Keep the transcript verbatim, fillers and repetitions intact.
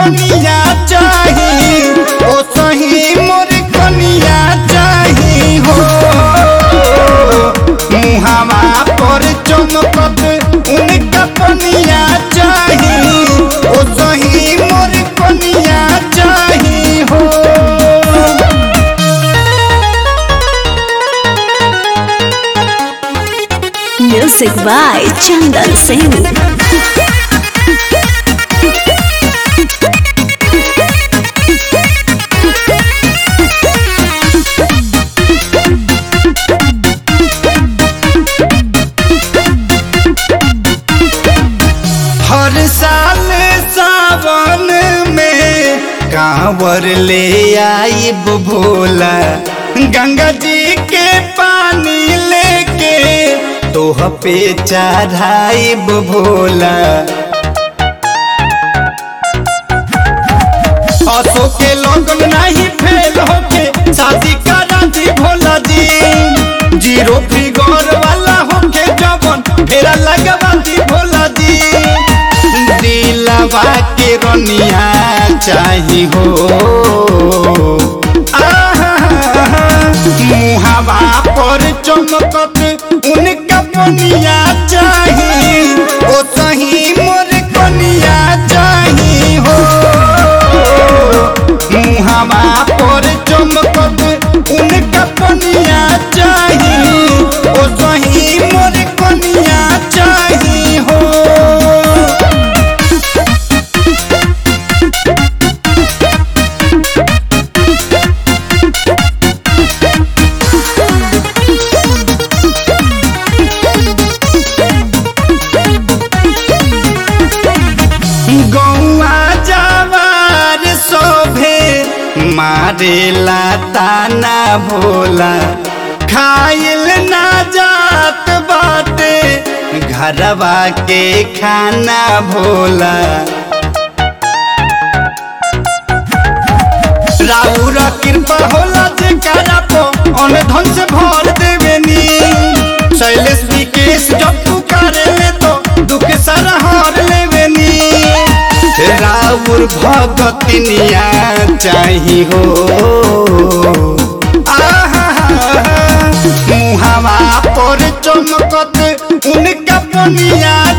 कनिया चाही ओ सही मोर कनिया चाही हो मुहावा पर चमकत उनका कनिया चाही ओ सही मोर कनिया चाही हो। Music by Chandan Singh. हर साल सावन में कांवर ले आइब भोला गंगा जी के पानी लेके तोह पे चढ़ाइब भोला। असो के लोगन नहीं फेल होके शादी करा दी भोला जी जीरो फिगर वाला होके जवन फेरा लगवा दी भोला जी दिलवा के रनिया चाही हो मुहावा पर चमकत उनका कनिया चाही ओ सही मोर कनिया चाही हो मुहावा पर चमकत उनका कनिया चाही ओ सही मोर कनिया चाही हो। गौआ जवार शोभे मारेला ताना भोला खाइल ना जात बाटे घरवा के खाना भोला। राउर कृपा होला जेकरा पो अन धन से भर देवेनी शैलेश विकेश जब तू करे तो दुख सारा हर लेवेनी राउर भगतनिया चाही हो मुहावा पर चमकत उनका कनिया